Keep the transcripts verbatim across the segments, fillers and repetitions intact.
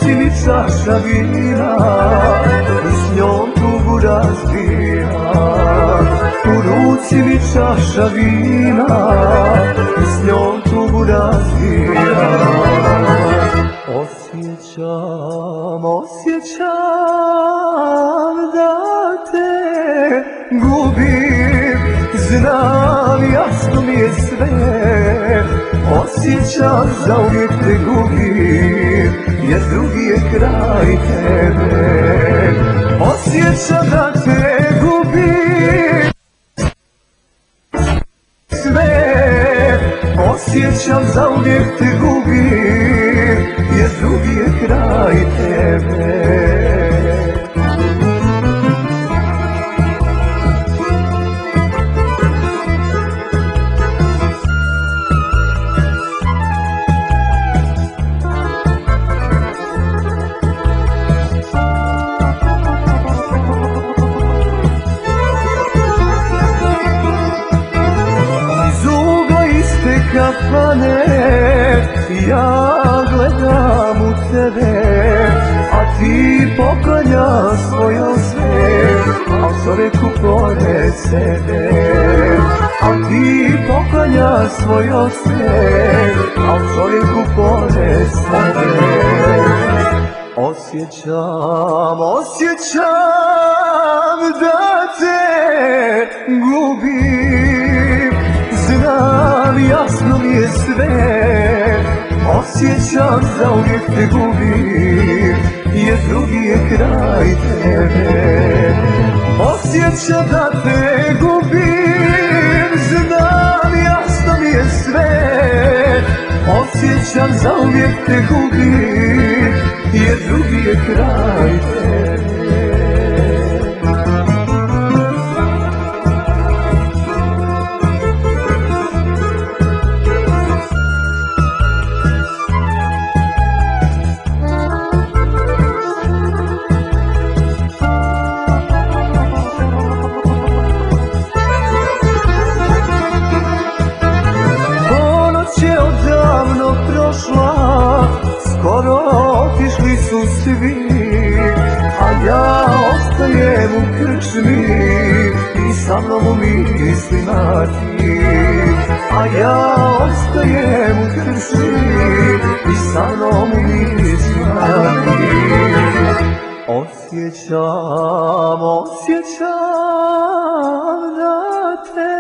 ruci mi čaša vina i s njom tugu razbija. U ruci mi čaša vina i s njom tugu razbija. Osjećam, osjećam da te gubim, znam, jasno mi je sve. Osjećam, zauvijek te gubim, jer drugi je kraj tebe. Osjećam da te gubim sve. Osjećam, zauvijek te gubim, jer drugi je kraj tebe. Kafane, ja gledam u tebe, a ti poklanja svoje sve, a čovjeku pored sebe. A ti poklanja svoje sve, a čovjeku pored sebe. Osjećam, osjećam da te gubim, znam, jasno mi je sve. Osjećam, zauvijek te gubim, jer drugi je kraj tebe. Osjećam da te gubim, znam, jasno mi je sve. Osjećam, zauvijek te gubim, jer drugi je kraj tebe. Skoro otišli su svi, a ja ostajem u krčmi i sa mnom u mislima ti. A ja ostajem u krčmi i sa mnom u mislima ti. Osjećam, osjećam da te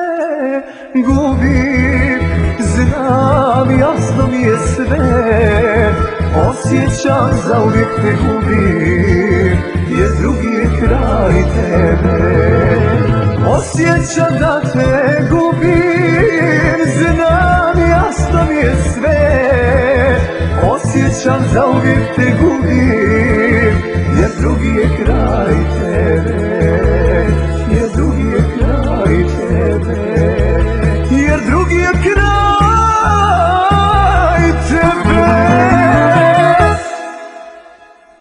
gubim, znam, jasno mi je sve. Osjećam, zauvijek te gubim, jer drugi je kraj tebe. Osjećam da te gubim, znam, jasno mi je sve. Osjećam, zauvijek te gubim,